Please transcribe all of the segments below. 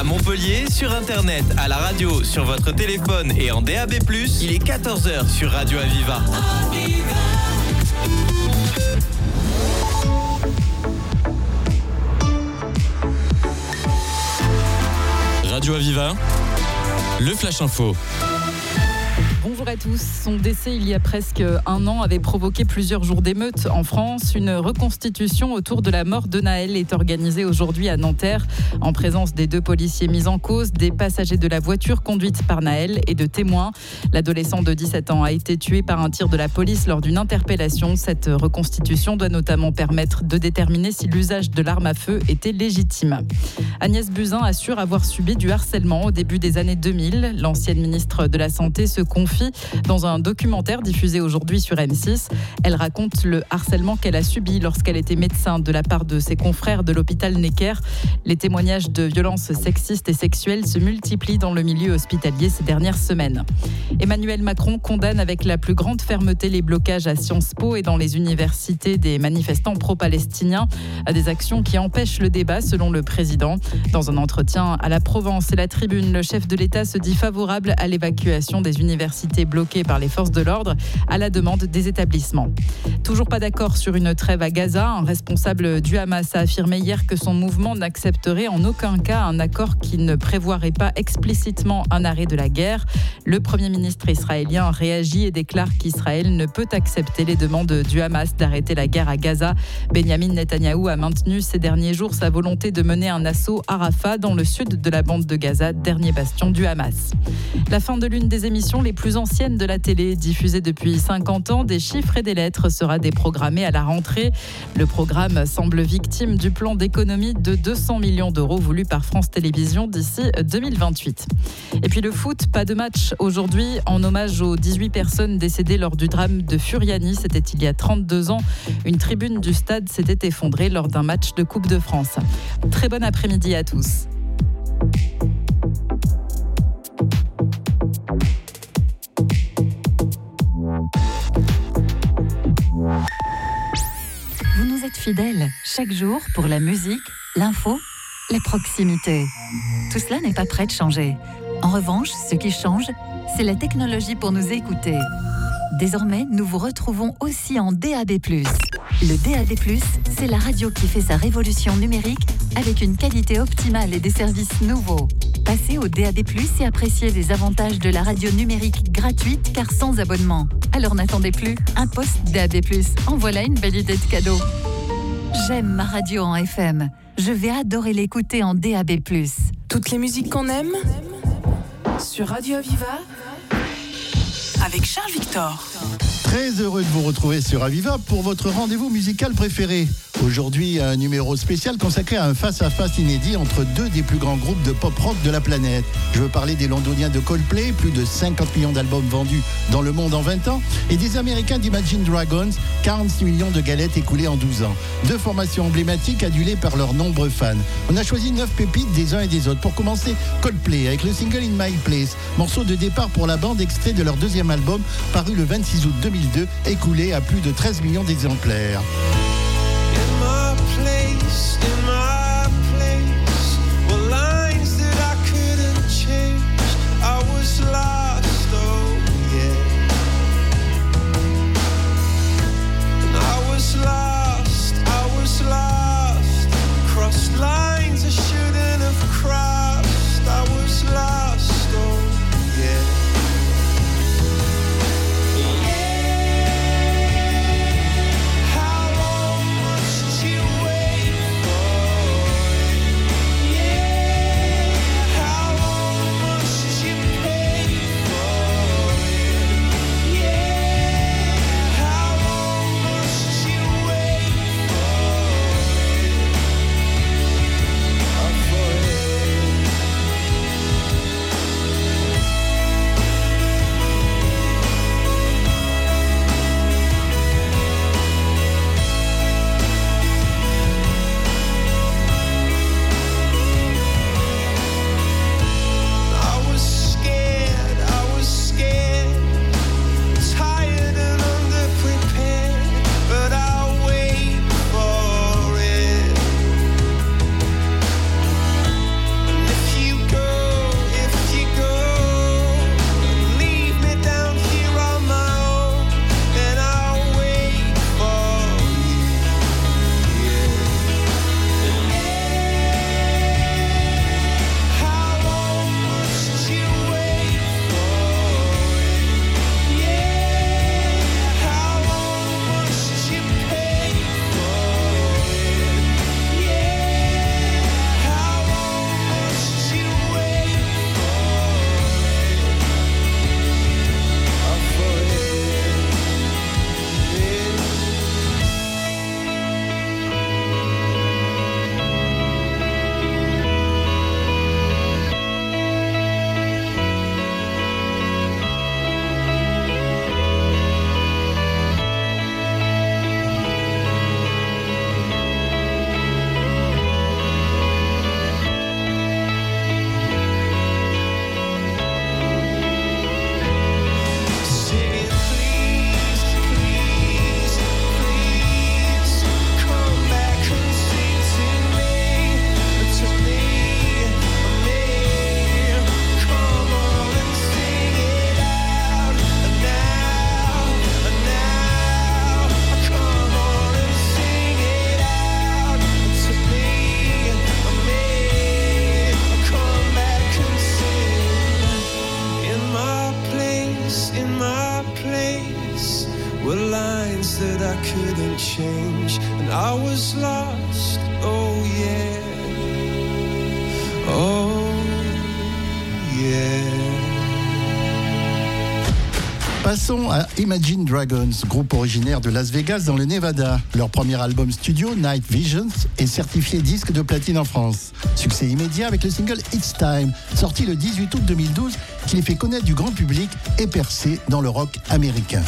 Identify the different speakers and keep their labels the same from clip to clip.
Speaker 1: Montpellier, sur Internet, à la radio, sur votre téléphone et en DAB+, il est 14h sur Radio Aviva. Radio Aviva, le Flash Info.
Speaker 2: Bonjour à tous. Son décès il y a presque un an avait provoqué plusieurs jours d'émeutes en France. Une reconstitution autour de la mort de Naël est organisée aujourd'hui à Nanterre en présence des 2 policiers mis en cause, des passagers de la voiture conduite par Naël et de témoins. L'adolescent de 17 ans a été tué par un tir de la police lors d'une interpellation. Cette reconstitution doit notamment permettre de déterminer si l'usage de l'arme à feu était légitime. Agnès Buzyn assure avoir subi du harcèlement au début des années 2000. L'ancienne ministre de la Santé se confie dans un documentaire diffusé aujourd'hui sur M6. Elle raconte le harcèlement qu'elle a subi lorsqu'elle était médecin de la part de ses confrères de l'hôpital Necker. Les témoignages de violences sexistes et sexuelles se multiplient dans le milieu hospitalier ces dernières semaines. Emmanuel Macron condamne avec la plus grande fermeté les blocages à Sciences Po et dans les universités des manifestants pro-palestiniens, des actions qui empêchent le débat selon le président. Dans un entretien à la Provence et la Tribune, le chef de l'État se dit favorable à l'évacuation des universités bloquées par les forces de l'ordre à la demande des établissements. Toujours pas d'accord sur une trêve à Gaza. Un responsable du Hamas a affirmé hier que son mouvement n'accepterait en aucun cas un accord qui ne prévoirait pas explicitement un arrêt de la guerre. Le Premier ministre israélien réagit et déclare qu'Israël ne peut accepter les demandes du Hamas d'arrêter la guerre à Gaza. Benyamin Netanyahou a maintenu ces derniers jours sa volonté de mener un assaut à Rafah dans le sud de la bande de Gaza, dernier bastion du Hamas. La fin de l'une des émissions les plus ancienne de la télé, diffusée depuis 50 ans, des chiffres et des lettres sera déprogrammée à la rentrée. Le programme semble victime du plan d'économie de 200 millions d'euros voulu par France Télévisions d'ici 2028. Et puis le foot, pas de match aujourd'hui en hommage aux 18 personnes décédées lors du drame de Furiani. C'était il y a 32 ans. Une tribune du stade s'était effondrée lors d'un match de Coupe de France. Très bon après-midi à tous.
Speaker 3: Vous nous êtes fidèles chaque jour pour la musique, l'info, la proximité. Tout cela n'est pas prêt de changer. En revanche, ce qui change, c'est la technologie pour nous écouter. Désormais, nous vous retrouvons aussi en DAB+. Le DAB+, c'est la radio qui fait sa révolution numérique avec une qualité optimale et des services nouveaux. Passez au DAB+, et appréciez les avantages de la radio numérique gratuite car sans abonnement. Alors n'attendez plus, un poste DAB+. En voilà une belle idée de cadeau. J'aime ma radio en FM. Je vais adorer l'écouter en DAB+.
Speaker 4: Toutes les musiques qu'on aime sur Radio Aviva avec Charles Victor.
Speaker 5: Très heureux de vous retrouver sur Aviva pour votre rendez-vous musical préféré. Aujourd'hui, un numéro spécial consacré à un face-à-face inédit entre 2 des plus grands groupes de pop-rock de la planète. Je veux parler des Londoniens de Coldplay, plus de 50 millions d'albums vendus dans le monde en 20 ans, et des Américains d'Imagine Dragons, 46 millions de galettes écoulées en 12 ans. 2 formations emblématiques adulées par leurs nombreux fans. On a choisi 9 pépites des uns et des autres. Pour commencer, Coldplay avec le single In My Place, morceau de départ pour la bande extrait de leur 2e album paru le 26 août 2002, écoulé à plus de 13 millions d'exemplaires.
Speaker 6: How long change, and I was lost. Oh yeah, oh yeah.
Speaker 5: Passons à Imagine Dragons, groupe originaire de Las Vegas dans le Nevada. Leur premier album studio, Night Visions, est certifié disque de platine en France. Succès immédiat avec le single It's Time, sorti le 18 août 2012, qui les fait connaître du grand public et percer dans le rock américain.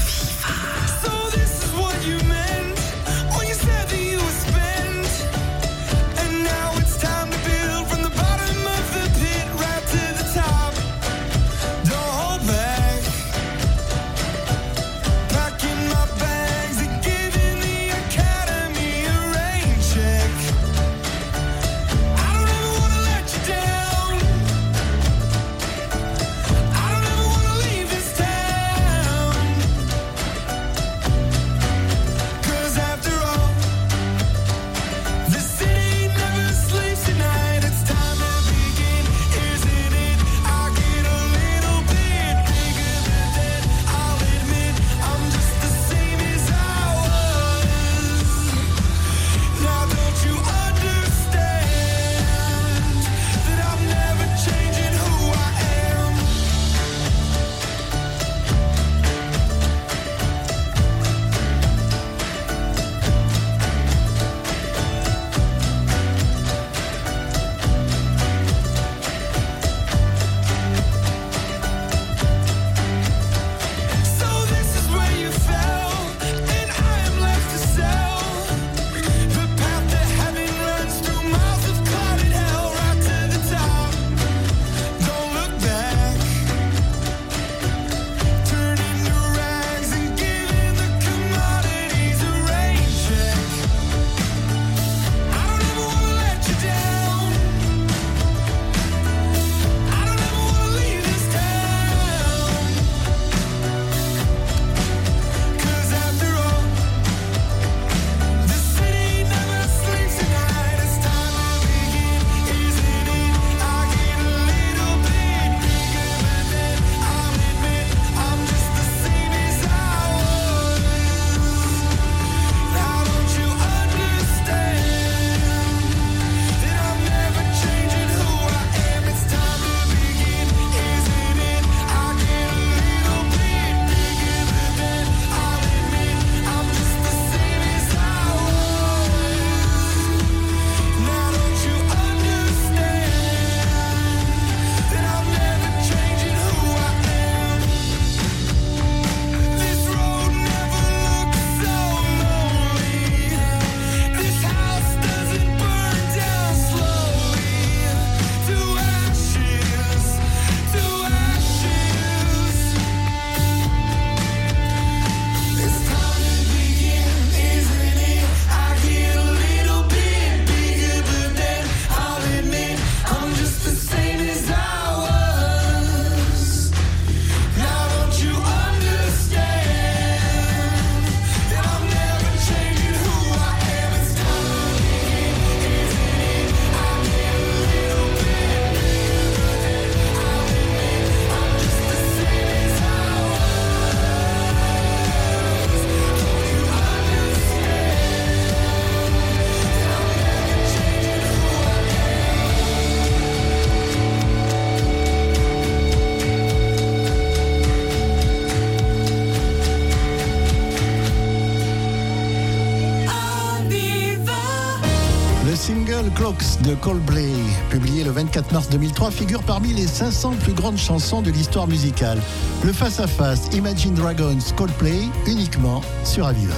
Speaker 5: single Clocks de Coldplay, publié le 24 mars 2003, figure parmi les 500 plus grandes chansons de l'histoire musicale. Le face-à-face Imagine Dragons Coldplay, uniquement sur Aviva.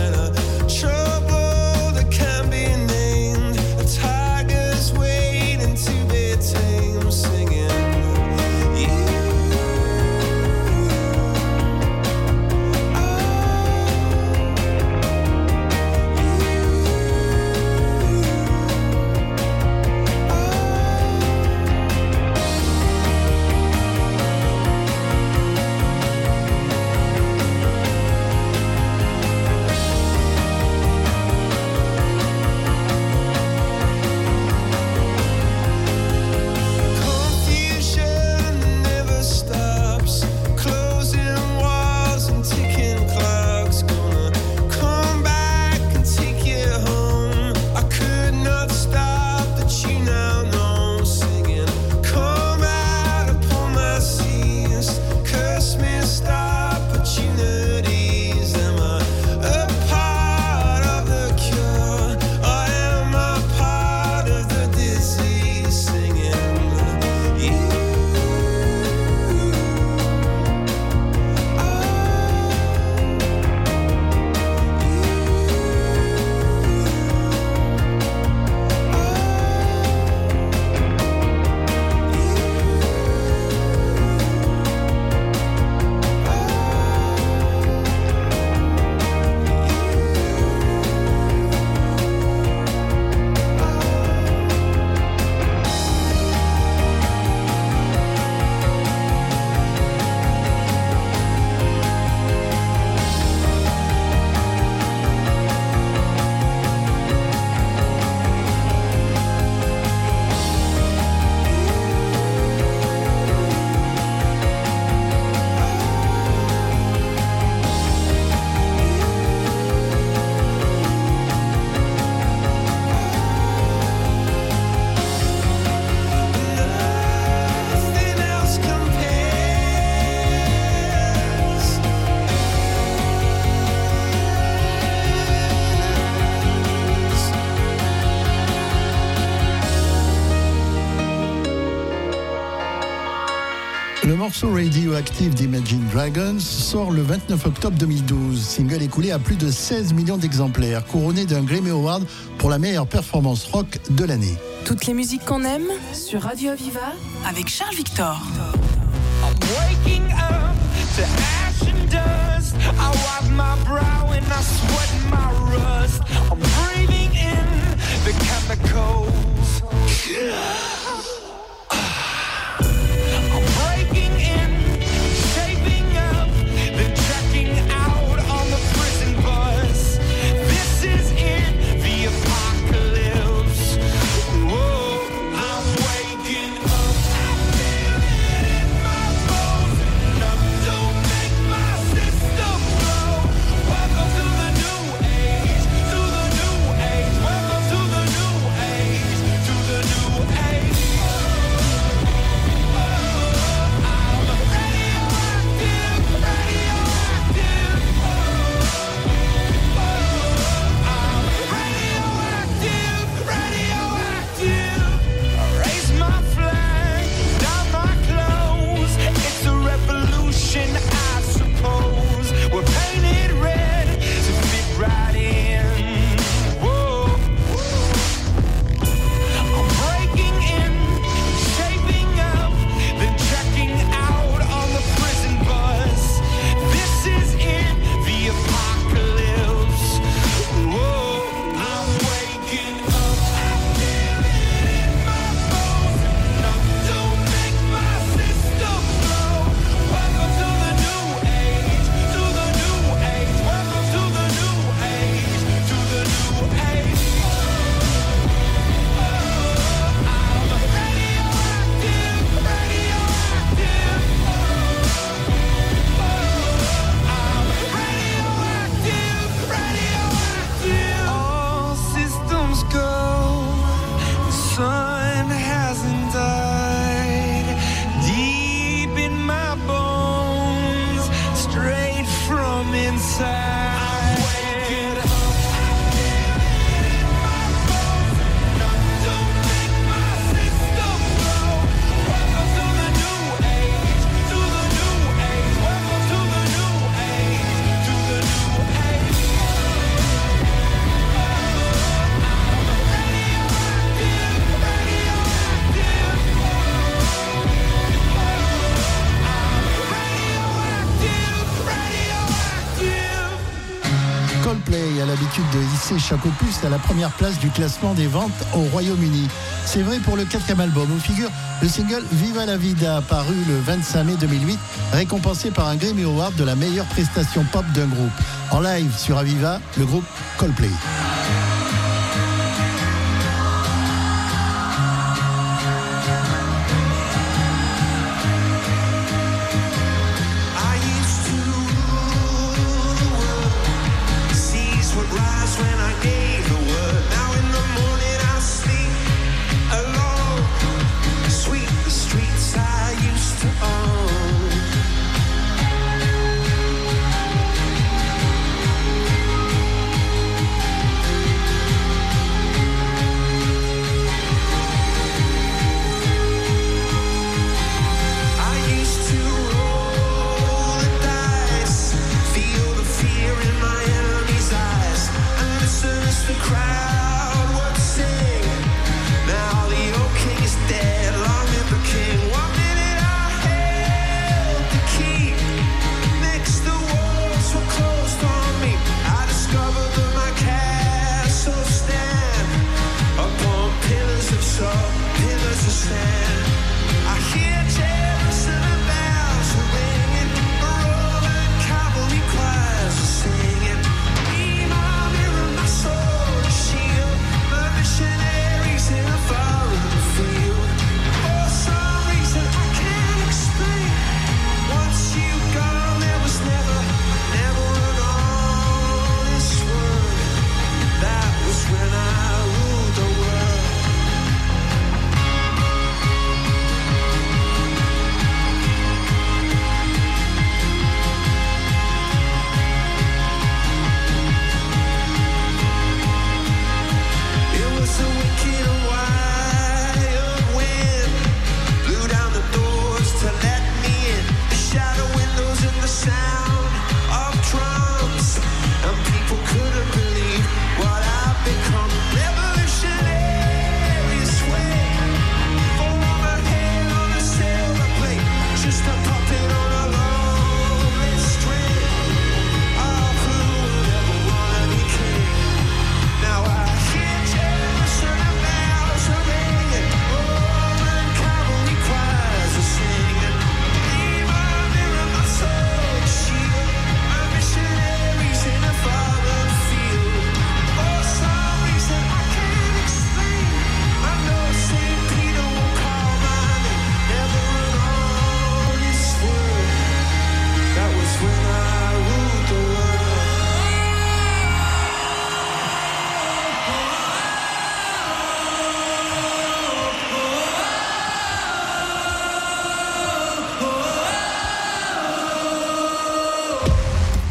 Speaker 6: Waiting
Speaker 5: Le morceau Radioactive d'Imagine Dragons sort le 29 octobre 2012. Single écoulé à plus de 16 millions d'exemplaires, couronné d'un Grammy Award pour la meilleure performance rock de l'année.
Speaker 4: Toutes les musiques qu'on aime sur Radio Aviva avec Charles Victor.
Speaker 6: I'm waking up to ash and dust. I wipe my brow and I sweat my rust. I'm breathing in the chemicals. I'm breaking in, shaping up, then checking out on the prison bus. This is it, the apocalypse. Whoa, I'm waking up. I feel it in my bones. Enough to make my system blow. Welcome to the new age, to the new age. Welcome to the new age, to the new age. I'm radioactive, radioactive. I'm radioactive, radioactive. Raise my flag, down my clothes. It's a revolution, I suppose. We're painted red to fit right in. Whoa. I'm breaking in, shaping up, then checking out on the prison bus. This is it, the apocalypse. Whoa, I'm waking up. I feel it in my bones. Enough to make my system blow. Welcome to the new age, to the new age. Welcome to the new age, to the new age. I'm radioactive, radioactive. I'm radioactive, radioactive. All systems go. The sun hasn't died. Deep in my bones, straight from inside. I'm waking up. I feel it in my bones. Enough to make my system blow. Welcome to the new age, to the new age. Welcome to the new age, to the new age. I'm radioactive, radioactive. I'm radioactive, radioactive.
Speaker 5: Coldplay a l'habitude de hisser chaque opus à la première place du classement des ventes au Royaume-Uni. C'est vrai pour le 4e album où figure le single Viva la Vida, paru le 25 mai 2008, récompensé par un Grammy Award de la meilleure prestation pop d'un groupe. En live sur Aviva, le groupe Coldplay.
Speaker 6: I used to rule the world. Seas would rise when I gave the word. Now in the morning I sleep alone. Sweep the streets I used to own.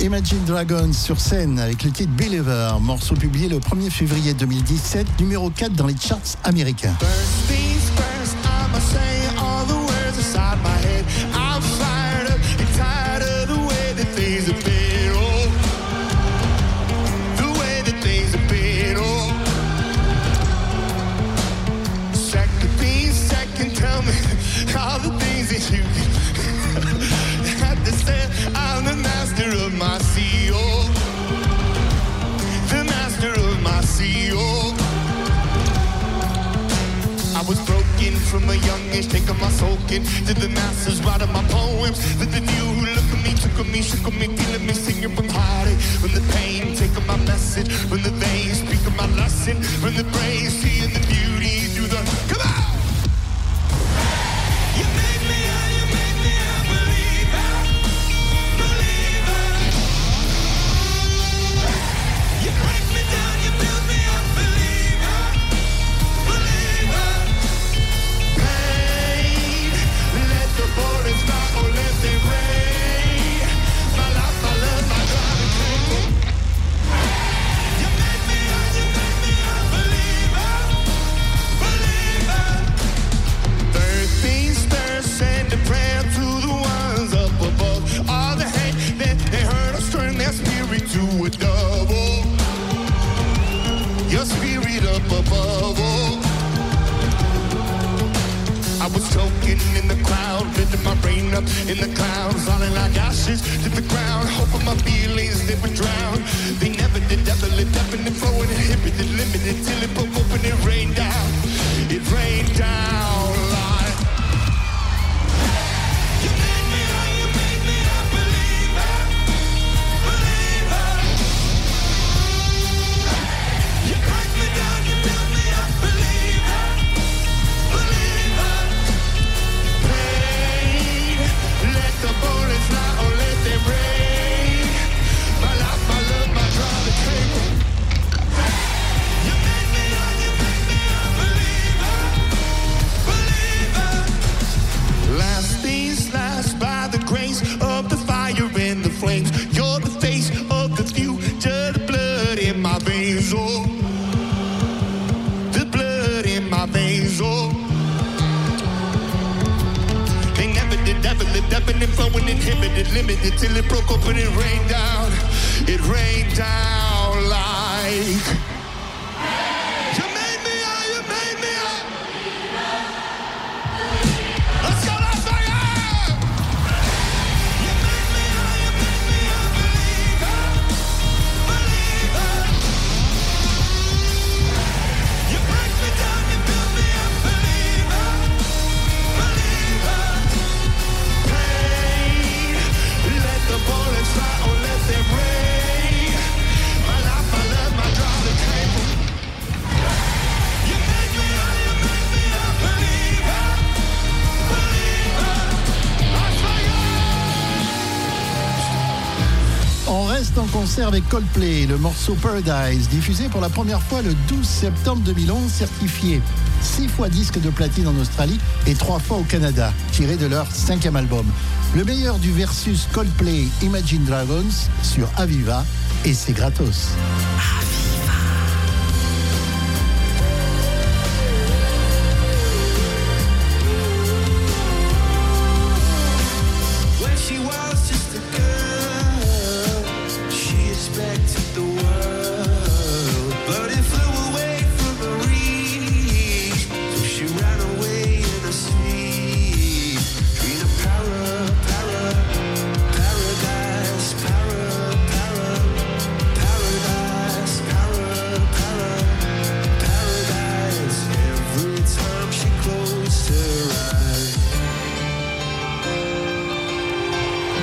Speaker 5: Imagine Dragons sur scène avec le titre Believer, morceau publié le 1er février 2017, numéro 4 dans les charts américains.
Speaker 6: First things first, I'ma say all the words inside my head. I'm fired up and tired of the way that things have been. Oh, the way that things have been. Oh, second, tell me all the things that you have to say. I'm the master of my CEO. The master of my CEO. I was broken from a young age, taking my soul into the masses, writing my poems. That the few who look at me, took on me, shook on me, feeling me, singing from heartache, from the pain, taking my message, from the veins, speaking my lesson, from the brain, seeing the beauty through the. Come on! You make me a believer, believer. You break me down, you build me up, believer, believer. Pain, let the bullets fly or let them rain. My life, my love, my driving train. You make me a believer, believer. Third things first, send a prayer to the ones up above. All the hate that they hurt us, turn their spirit to a double. Your spirit up above. Oh. I was choking in the crowd, lifting my brain up in the clouds, falling like ashes to the ground, hoping my feelings they would drown. They never did, devil it up and flowing, inhibited, limited, till it broke open and rained down. It rained down like. You made me a believer, believer. You break me down, you build me up, believer, believer. Pain, let the bullets fly or let them rain. My life, my love, my driving train. You made me a believer, believer. Last things last, by the grace of the fire and the flames. You're the face of the future, the blood in my veins, oh. The blood in my veins, oh. They never did, never lived up and flowing, inhibited, limited, till it broke open and rained down. It rained down like. You made me a. Let's go, let's go, yeah! You made me a believer, believer. You break me down, you build me up, believer, believer. Pain, let the bullets fly or let them rain. My life, my love, my driving train. You made me a believer, believer. I swear.
Speaker 5: On reste en concert avec Coldplay, le morceau Paradise, diffusé pour la première fois le 12 septembre 2011, certifié 6 fois disque de platine en Australie et 3 fois au Canada, tiré de leur 5e album. Le meilleur du versus Coldplay Imagine Dragons sur Aviva, et c'est gratos.
Speaker 6: When she was just a girl, she expected the world, but it flew away from her reach. So she ran away in her sleep. Dream of paradise, paradise. Every time she closed her eyes.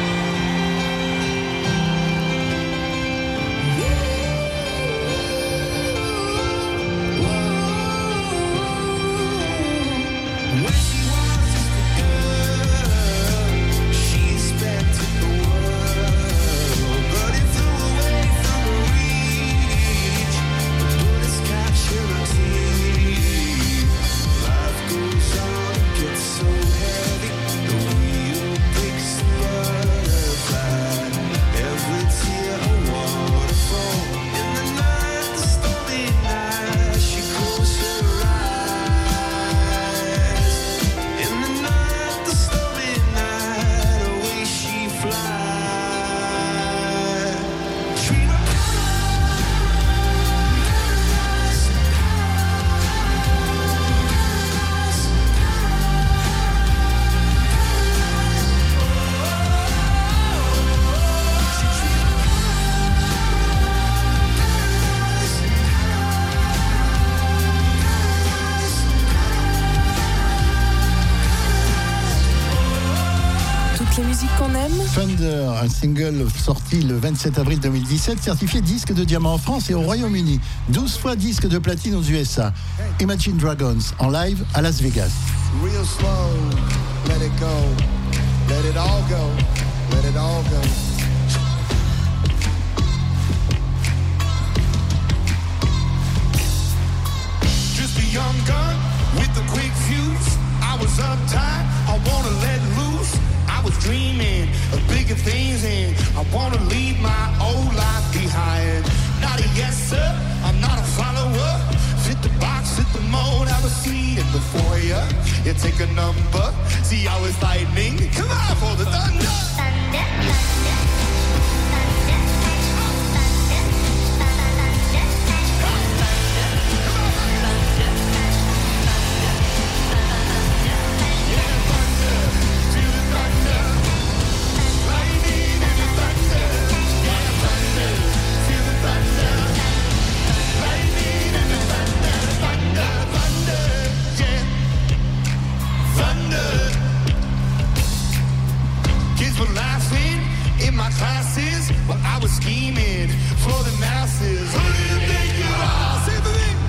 Speaker 4: les musiques qu'on aime.
Speaker 5: Thunder, un single sorti le 27 avril 2017, certifié disque de diamant en France et au Royaume-Uni, 12 fois disque de platine aux USA. Imagine Dragons en live à Las Vegas.
Speaker 7: Real slow, let it go, let it all go, let it all go. Just a young gun with a quick fuse. I was uptight, I wanna let loose. I was dreaming of bigger things and I wanna leave my old life behind. Not a yes sir, I'm not a follower. Fit the box, fit the mold, have a seat and before you, you take a number. See how it's lightning, come on for the thunder. Thunder, thunder. Classes, but I was scheming for the masses. Who do you think you are? Say for me.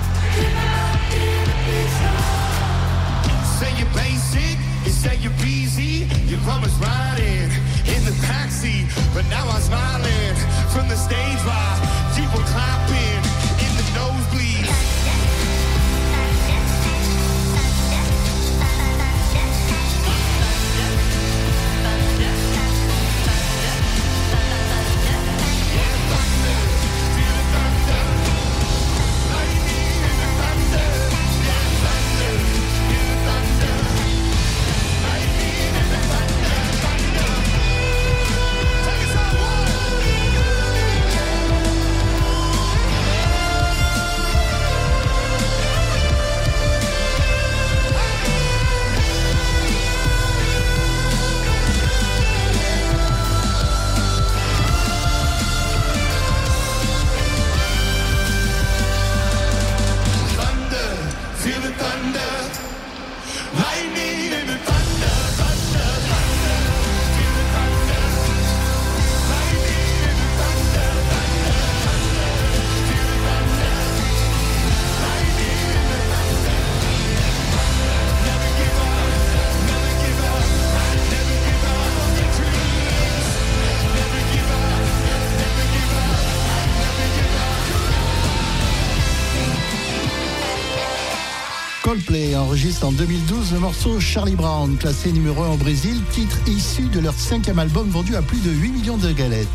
Speaker 7: Say you're basic, you say you're easy. You promised riding in the backseat, but now I'm smiling from the stage while people clapping in the nosebleeds. Coldplay enregistre en 2012 le morceau Charlie Brown, classé numéro 1 au Brésil, titre issu de leur 5e album vendu à plus de 8 millions de galettes.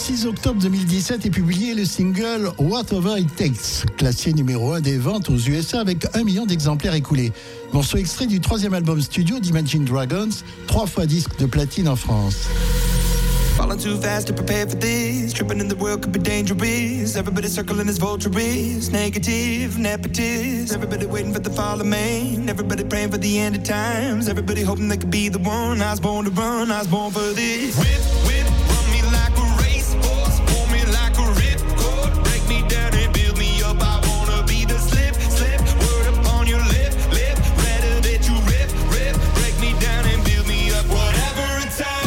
Speaker 5: 6 octobre 2017 est publié le single Whatever It Takes, classé numéro 1 des ventes aux USA avec 1 million d'exemplaires écoulés. Morceau extrait du 3e album studio d'Imagine Dragons, 3 fois disque de platine en France.
Speaker 6: Falling too fast to prepare for this. Tripping in the world could be dangerous. Everybody circling as vultures. Negative, nepotist. Everybody waiting for the fall of man. Everybody praying for the end of times. Everybody hoping they could be the one. I was born to run, I was born for this. Whip, whip, run me like a racehorse. Pull me like a ripcord. Break me down and build me up. I wanna be the slip, slip. Word upon your lip, lip. Rather that you rip, rip. Break me down and build me up. Whatever it takes.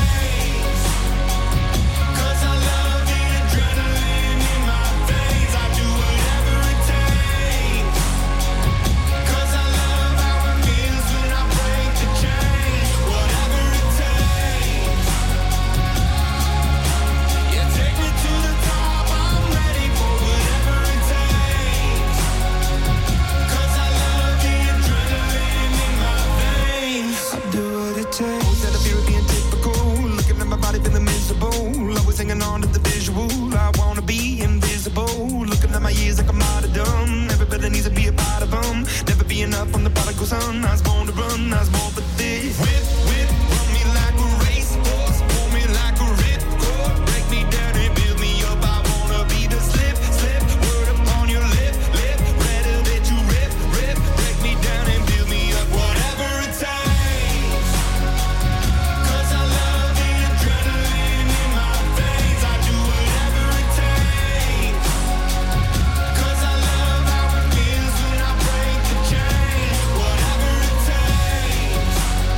Speaker 6: Hanging on to the visual, I wanna be invisible. Looking at my years like I'm out of dumb. Everybody needs to be a part of them. Never be enough from the prodigal son. I was born to run, I was born for this. Whip, whip, run me like a racehorse. Pull me like a ripcord. Break me down and build me up. I wanna be the slip, slip. Word upon your lip, lip. Rather that you rip, rip. Break me down and build me up. Whatever it takes. 'Cause I love the adrenaline in my veins. I do whatever it takes. 'Cause I love how it feels when I break the chain. Whatever it takes.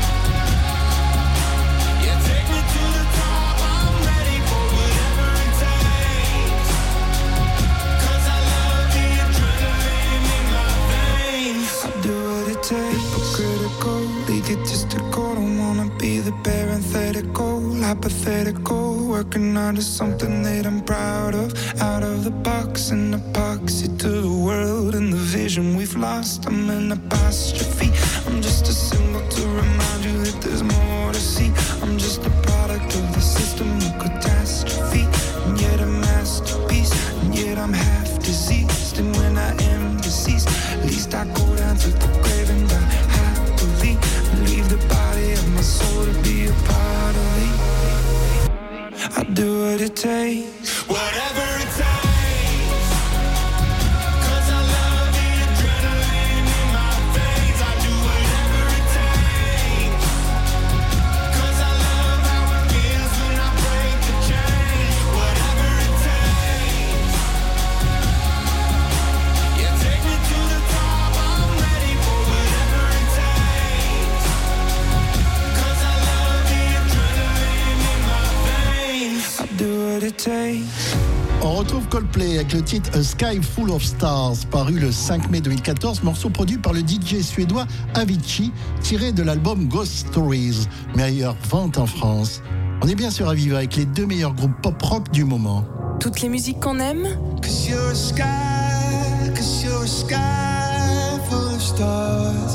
Speaker 6: Yeah, take me to the top. I'm ready for whatever it takes. 'Cause I love the adrenaline in my veins. I do what it takes. Hypocritical, egotistical. Don't wanna be the parenthetical, hypothetical. Working on to something that I'm proud of. Out of the box, an epoxy to the world and the vision we've lost. I'm an apostrophe. I'm just a symbol to remind you that there's more to see. I'm just a product of the system of catastrophe. And yet a masterpiece. And yet I'm half diseased. And when I am deceased, at least I go down to the grave and die happily. And leave the body of my soul to be a part of it. I do what it takes. Whatever it takes. 'Cause I love the adrenaline in my veins. I do whatever it takes. 'Cause I love how it feels when I break the chain. Whatever it takes. Yeah, take me to the top. I'm ready for whatever it takes. 'Cause I love the adrenaline in my veins. I do what it takes.
Speaker 5: On retrouve Coldplay avec le titre A Sky Full of Stars, paru le 5 mai 2014, morceau produit par le DJ suédois Avicii, tiré de l'album Ghost Stories, meilleure vente en France. On est bien sur Aviva avec les 2 meilleurs groupes pop-rock du moment.
Speaker 4: Toutes les musiques qu'on aime
Speaker 6: 'Cause you're a sky full of stars.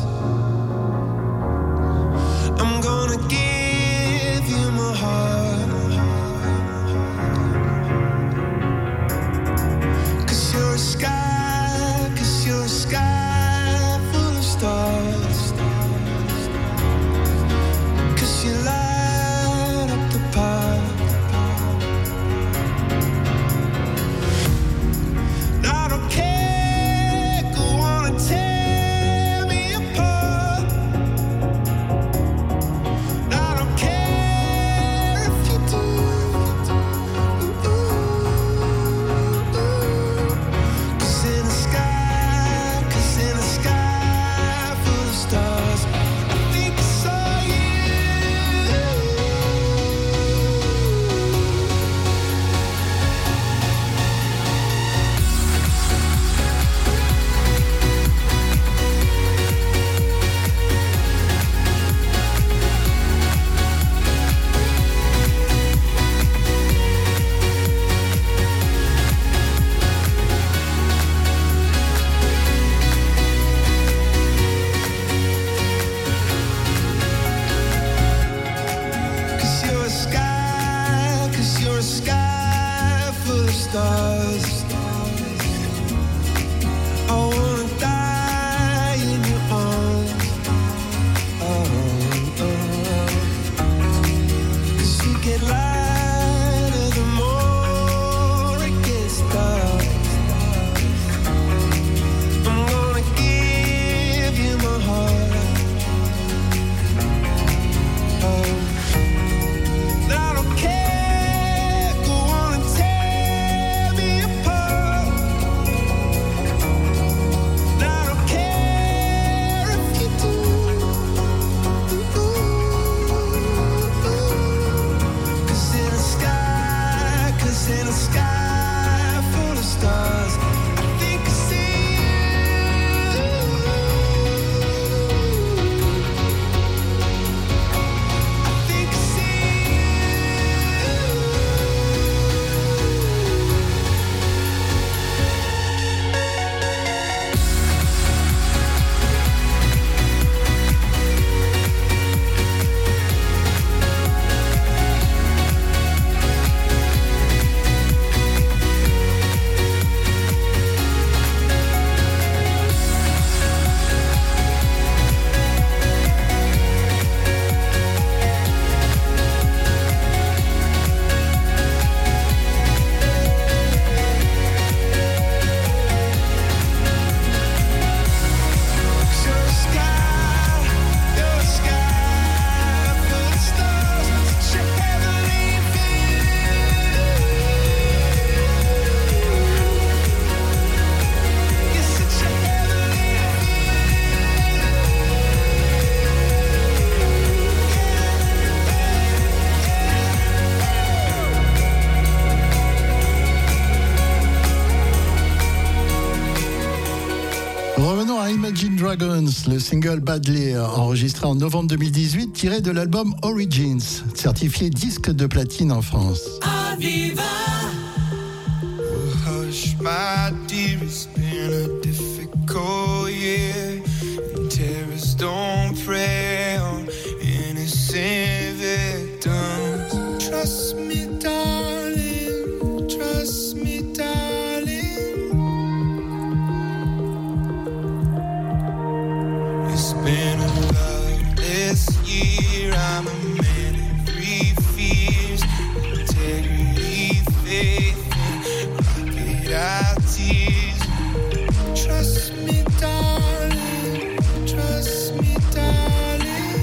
Speaker 6: I'm gonna give you my heart. 'Cause you're a sky full of stars. 'Cause you light up the park. I don't care, go on and tear me stars. I wanna die in your arms. Cause you get lighter the more it gets dark. I'm gonna give you my heart. I don't care, go on and tear me apart. I don't care if you do. Cause in a sky full of stars, I think I see you. I think I see
Speaker 5: Revenons à Imagine Dragons, le single Badly, enregistré en novembre 2018, tiré de l'album Origins, certifié disque de platine en France.
Speaker 6: Hush, my dear, it's been a difficult year. And terrorists don't prey on innocent victims. Trust me, darling. Trust me, darling. It's been a loveless year. I'm a man of three fears: integrity, faith, tears. Trust me, darling. Trust me, darling.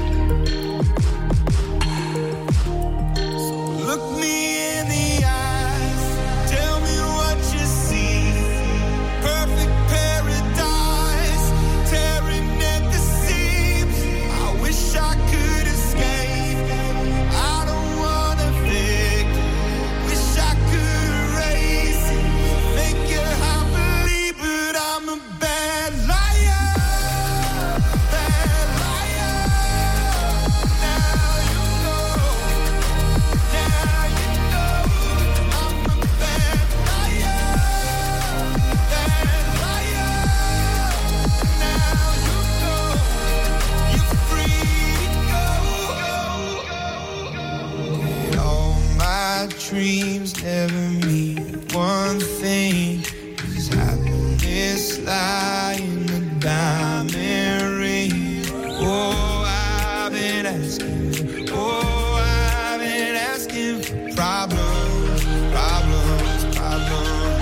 Speaker 6: So look me in the eyes. Tell me what you see. Perfect paradise, tearing at the seams. I wish I could escape. I don't wanna fake. Wish I could erase it. Make your heart believe, but I'm a bad liar. Bad liar. Now you know. Now you know. I'm a bad liar. Bad liar. Now you know. You're free to go. All my dreams never mean one thing. Cause happiness lie in the diamond ring. Oh, I've been asking. Oh, I've been asking for problems, problems, problems.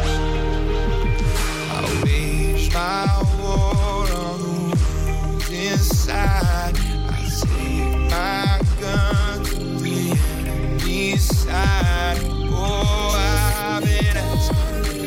Speaker 6: I wage my war on the wounds inside. I take my gun to the enemy's side. Oh, I've been asking.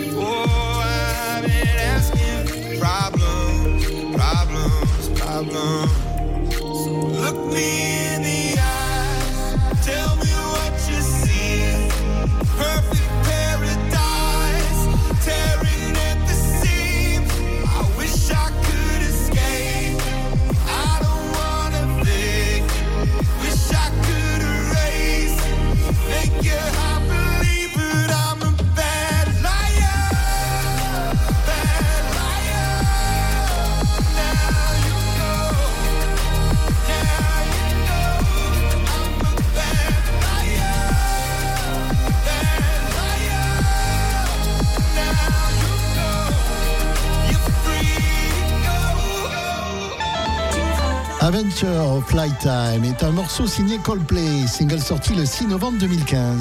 Speaker 5: Adventure of Lifetime est un morceau signé Coldplay, single sorti le 6 novembre 2015.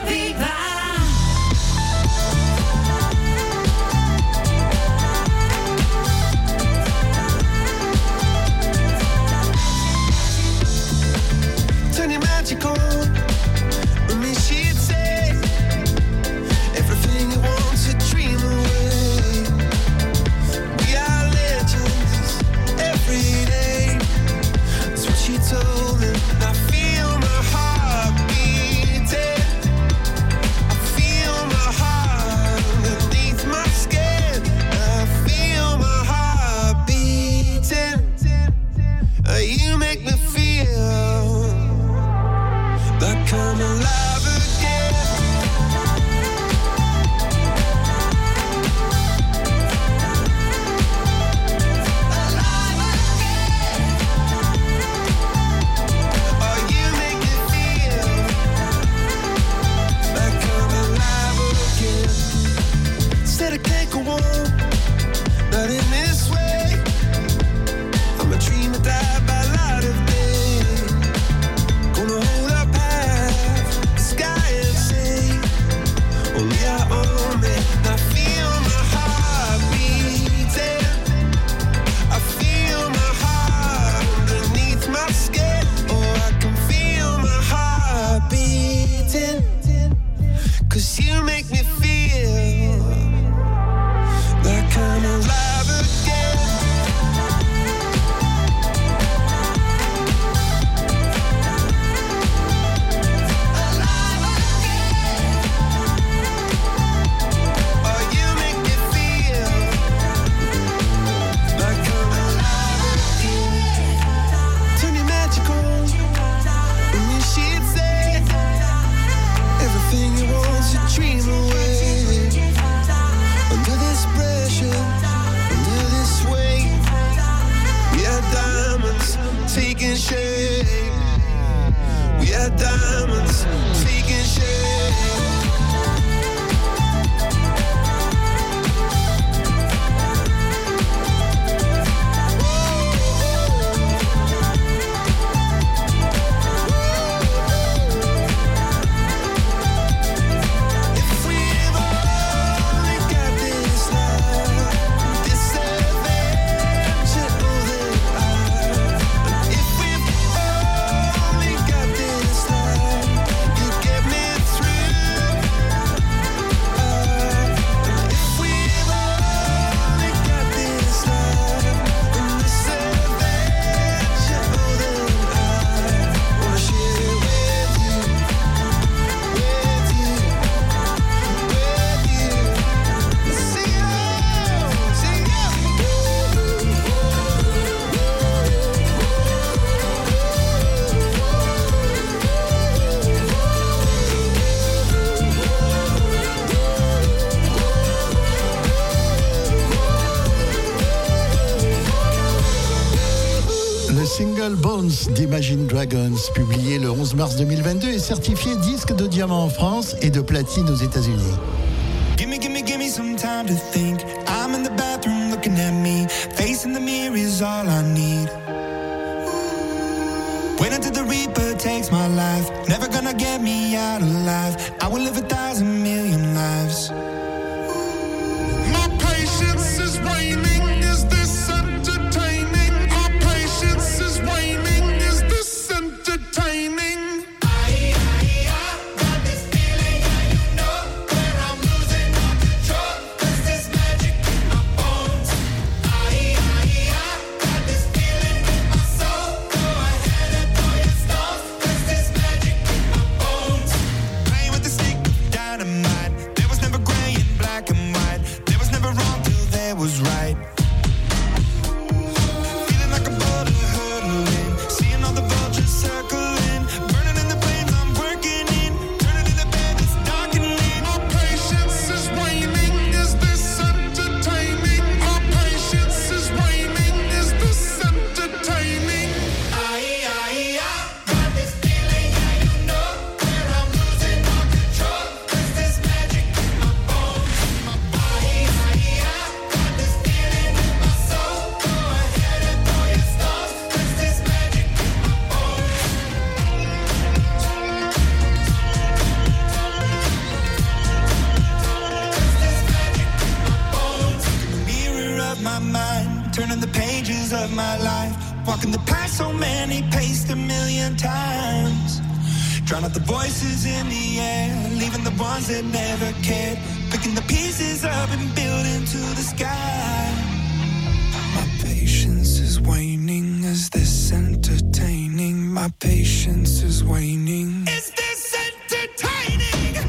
Speaker 5: Single Bones d'Imagine Dragons, publié le 11 mars 2022 et certifié disque de diamant en France et de platine aux États-Unis.
Speaker 6: Give me some time to think. I'm in the bathroom looking at me. Facing the mirror is all I need. Wait until the Reaper takes my life. Never gonna get me out alive. I will live 1,000 million lives.
Speaker 7: My patience is waning. Is this entertaining? My patience is waning. Is this entertaining?
Speaker 6: Got this feeling, and you know where I'm losing all control. 'Cause there's magic in my bones. Got this feeling in my soul. Go ahead and throw your stones. 'Cause there's magic in my bones. Playing with the stick of dynamite. There was never gray in Walking the path so many paced a million times. Drown out the voices in the air, leaving the ones that never cared. Picking the pieces up and building to the sky. My patience is waning. Is this entertaining? My patience is waning. Is this entertaining?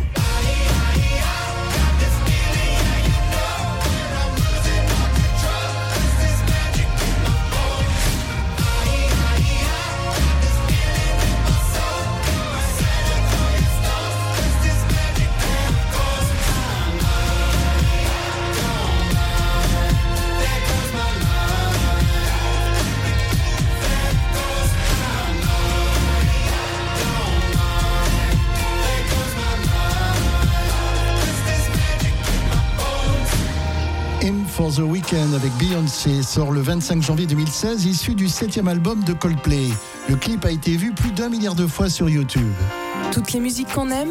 Speaker 5: For the Weekend avec Beyoncé sort le 25 janvier 2016, issu du 7e album de Coldplay. Le clip a été vu plus d'1 milliard de fois sur YouTube.
Speaker 4: Toutes les musiques qu'on aime.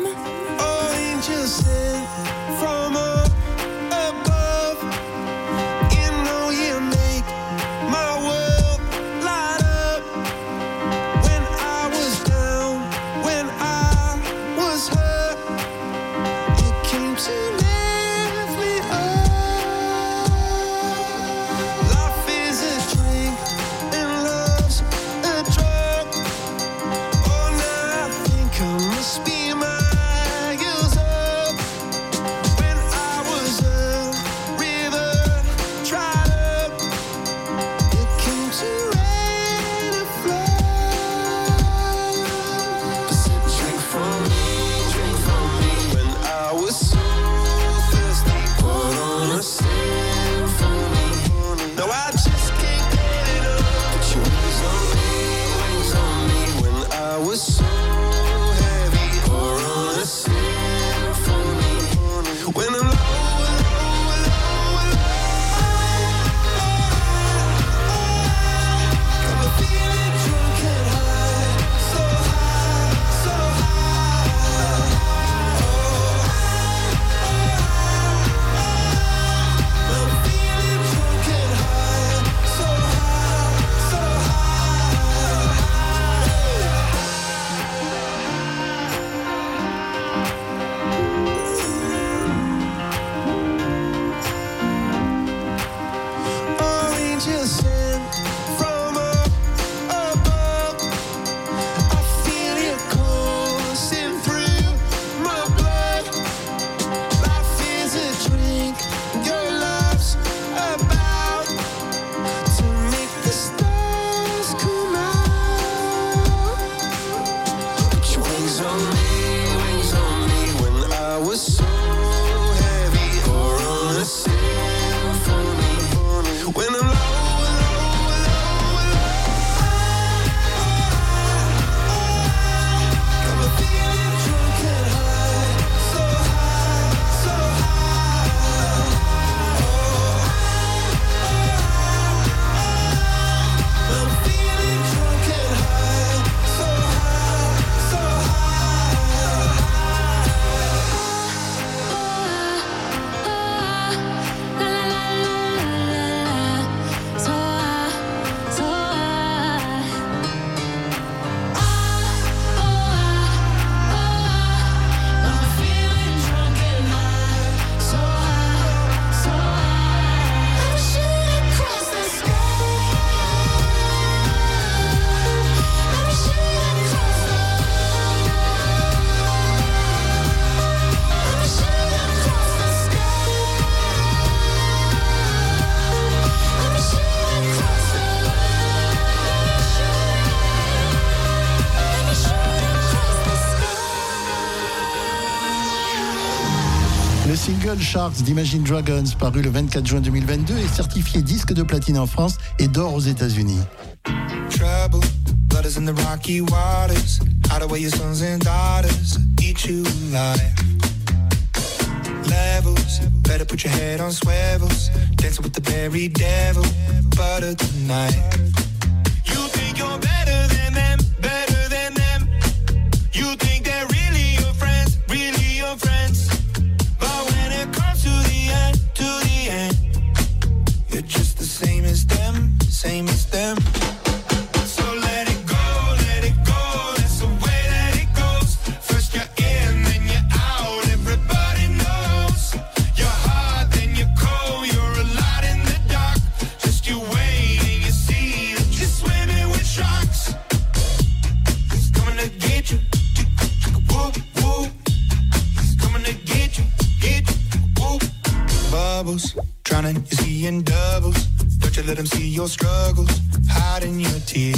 Speaker 5: Le single Sharks d'Imagine Dragons, paru le 24 juin 2022, est certifié disque de platine en France et d'or aux États-Unis.
Speaker 6: Trouble, blood is in the rocky waters. Hide away your sons and daughters, eat you alive. Levels, better put your head on swivels. Dancing with the very devil, butter tonight. You think you're better than them, better than them. You think they're really your friends, really your friends. But when it comes to the end, you're just the same as them, same as them.
Speaker 7: troubles, drowning your sea in doubles. Don't you let them see your struggles, hiding your tears.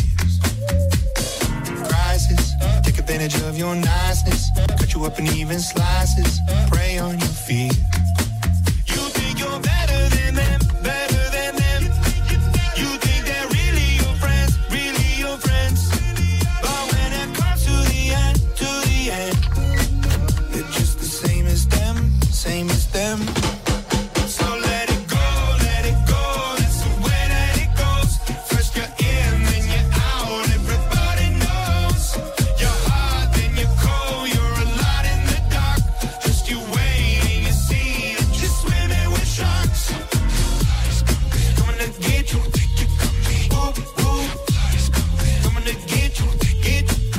Speaker 7: Crisis, take advantage of your niceness, cut you up in even slices, prey on your fears. You think you're better than them, better than them. You think they're really your friends, really your friends. But when it comes to the end, they're just the same as them, same as them. So let it go, that's the way that it goes. First you're in, then you're out, everybody knows. You're hot, then you're cold, you're a lot in the dark. Just you wait and you see that you're swimming with sharks. Coming to get you, ooh, ooh. Coming to get you, get you.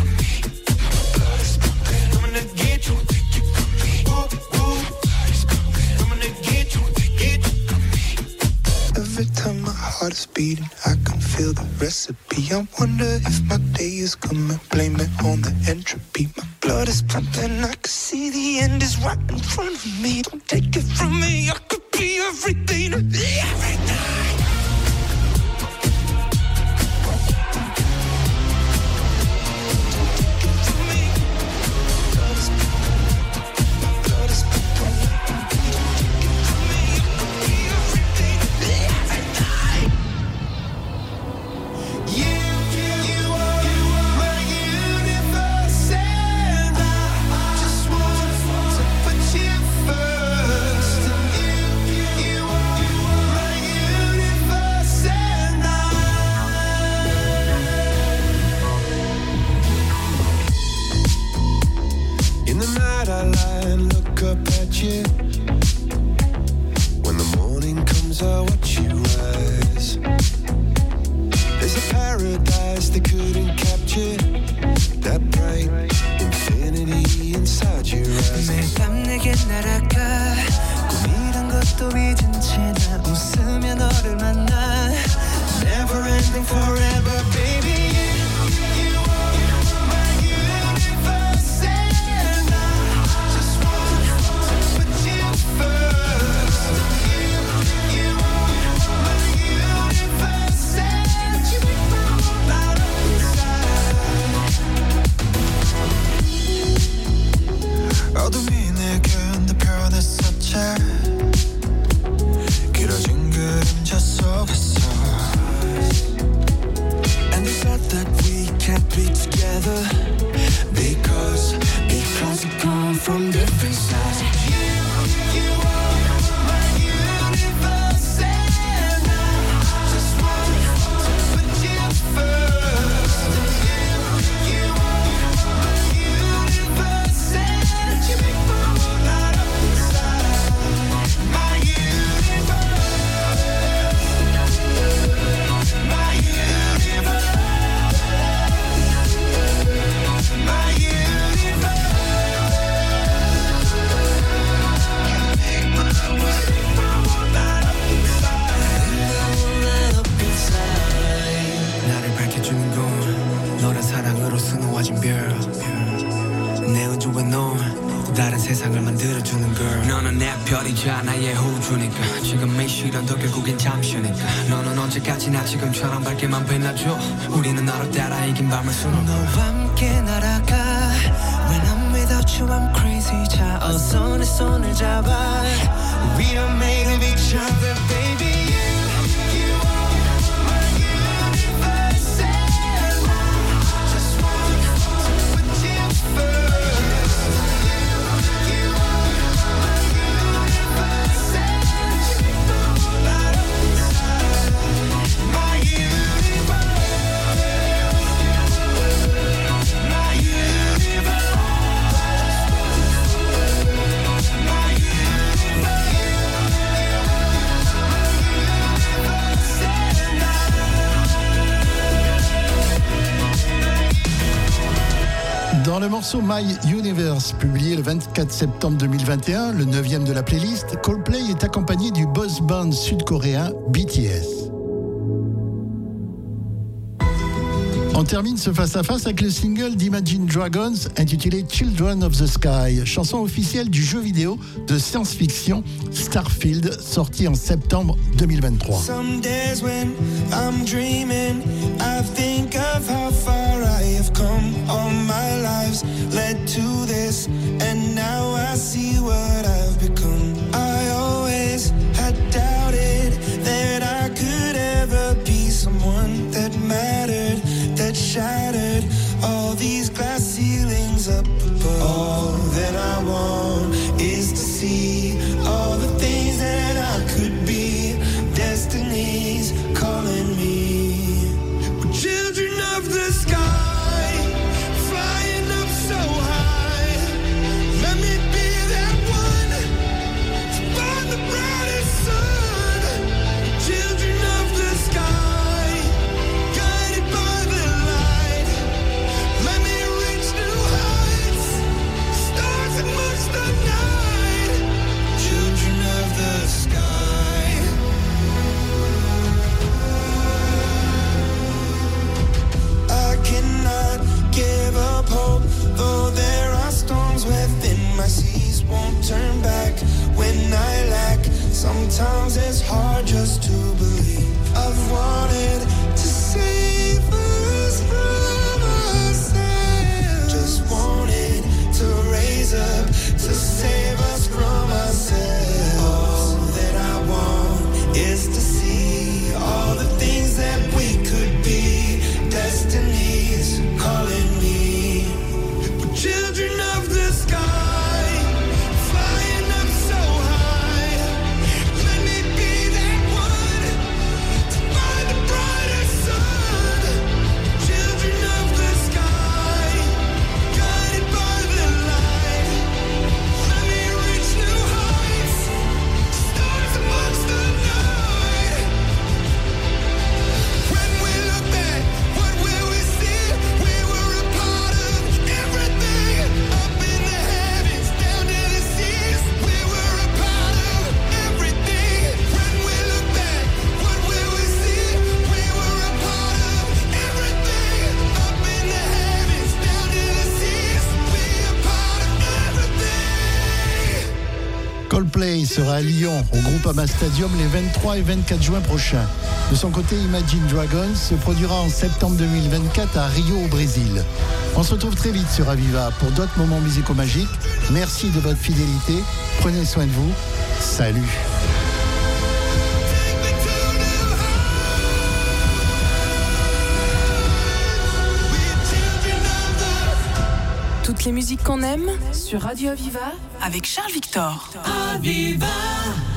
Speaker 7: Coming to get you, ooh, ooh. Coming to get you, get you. Every time my heart is beating, I can feel the recipe. I wonder if my day is coming, blame it on the entropy. My blood is pumping, I can see the end is right in front of me. Don't take it from me, I could be everything to be everything. In the night I lie and look up at you. When the morning comes I watch you rise. There's a paradise they couldn't capture, that bright infinity inside your eyes. 매일 밤 내게 날아가 꿈이란 것도 잊은 채 나 웃으며 너를 만나. Never ending forever baby. 어둠이 내게 the 변했었지. 길어진 그림자 속에서. And they said that we can't be together because we come from different sides. You are my universe and I just want to put you first. You are my universe and you make my world light up inside. My universe, my universe, my universe. 나를 밝혀주는 건 너란 사랑으로 수놓아진 별. 내 우주에 넌 또 다른 세상을 만들어주는 girl. 너는 내 별이자 나의 호주니까 지금 이 시련도 결국엔 잠시니까. 너는 언제까지나 지금처럼 밝게만 빛나줘. 우리는 너를 따라 이긴 밤을 수놓고 너와 함께 날아가. When I'm without you I'm crazy. 자 어서 내 손을 잡아. We are made of each other baby. You are my universe and I just want to put you first. You are my universe and you make my world light up inside. My universe, my universe, my
Speaker 5: Dans le morceau My Universe, publié le 24 septembre 2021, le 9e de la playlist, Coldplay est accompagné du boys band sud-coréen BTS. On termine ce face-à-face avec le single d'Imagine Dragons intitulé Children of the Sky, chanson officielle du jeu vidéo de science-fiction Starfield, sorti en septembre 2023.
Speaker 6: Some days when I'm dreaming, I think of how far I have come. All my lives led to this, and now I see what I've become. I always had doubted that I could ever be someone that mattered, that shattered all these glass ceilings up above. All that I want is to see all the things that I could be. Destiny's calling me. We're children of the sky, flying up so high. Let me be that one to find the brightest sun. Children of the sky, guided by the light. Let me reach new heights, stars amongst the night. Children of the sky. I cannot give up hope, though there are storms within my seas. Won't turn back when I lack. Sometimes it's hard just to believe. I've wanted to save us from ourselves. Just wanted to raise up to save us from ourselves. All that I want is to see all the things that we could be. Destiny's calling me. We're children of the sky, flying up so high. Let me be that one to find the brightest sun. Children of the sky, guided by the light. Let me reach new heights, stars amongst the night. When we look back, what will we see? We were a part of everything. Up in the heavens, down to the seas. We were a part of everything. When we look back, what will we see? We were a part of everything. Up in the heavens, down to the seas. We a part of everything.
Speaker 5: Coldplay sera à Lyon, au Groupama Stadium, les 23 et 24 juin prochains. De son côté, Imagine Dragons se produira en septembre 2024 à Rio, au Brésil. On se retrouve très vite sur Aviva pour d'autres moments musicaux magiques. Merci de votre fidélité. Prenez soin de vous. Salut.
Speaker 4: Toutes les musiques qu'on aime sur Radio Aviva avec Charles Victor.
Speaker 1: Aviva.